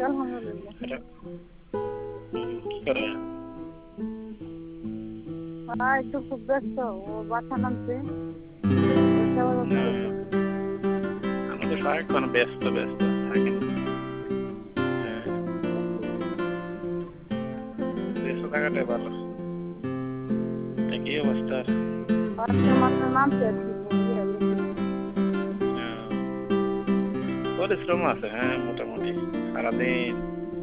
আলহামদুলিল্লাহ। এটা কি করে? একটু খুব ব্যস্ত, ও বাসা নামছে। আমি তো সারাক্ষণ ব্যস্ত ব্যস্ত থাকেন। হ্যাঁ, ব্যস্ত থাকাটাই ভালো। তা কি অবস্থা? মাত্র নামছে আর কি। পরিশ্রম আছে, হ্যাঁ, মোটামুটি সারাদিন।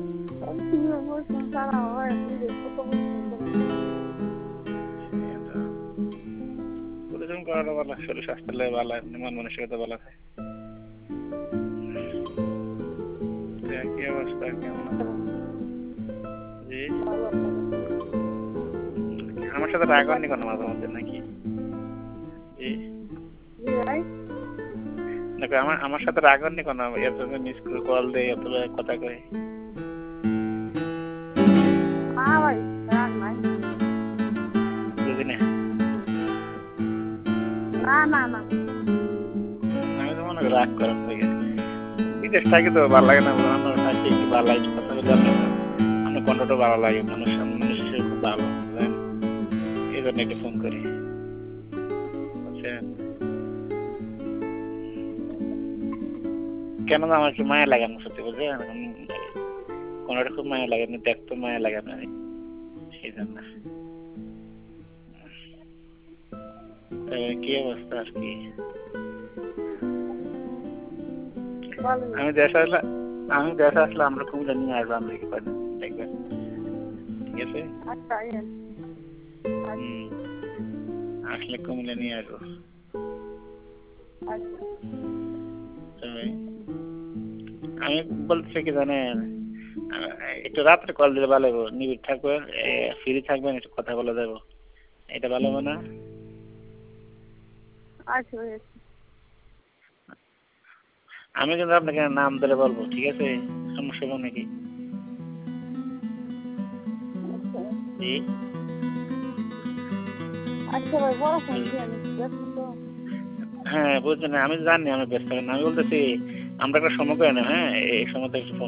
পরিশ্রম করাটা ভালো, শরীর স্বাস্থ্য লাগে ভালো, মন মানসিকতা ভালো থাকে। কি অবস্থা, কেমন আছে? জি, আমার সাথে রাগ হননি কোনো মাঝে মধ্যে নাকি? জি, দেখো আমার সাথে রাগ হননি কোনো, এত মিস করে কল দেয়, এত কথা কয়। বুঝি না, আমি তো মনে করি রাগ করার থেকে বিদেশ থাকি তো ভালো লাগে না, অন্য থাকি একটু ভালো লাগে, একটু কথা বলতে আপনার কণ্ঠটা ভালো লাগে, মানুষ হিসেবে খুব ভালো, বুঝলেন? এই জন্য একটু ফোন করি, বুঝছেন? কেন না আমার একটু মায়া লাগে আমার সত্যি বলতে, কোনটা খুব মায়া লাগে, দেখতে মায়া লাগে না, সেই জন্য। কি অবস্থা আর কি? আমি দেশে আসলে আমরা কুমিল্লা নিয়ে আসবো, আমরা কি পারি দেখবেন, ঠিক আছে? আসলে কুমিল্লা নিয়ে আসবো। আমি বলতেছি কি জানেন, একটু রাত্রে কল দিলে ভালো হবে, নিবিড় থাকবেন, ফ্রি থাকবেন, একটু কথা বলা যাবো, এটা ভালো হবে না? আমি কিন্তু আপনাকে নাম ধরে বলবো, ঠিক আছে? সমস্যা হবে নাকি? জি, হ্যাঁ বুঝছেন, আমি জানি আমি ব্যস্ত, আমি বলতেছি আমরা একটা সময় করে না, হ্যাঁ, এই সময়টা একটু ফোন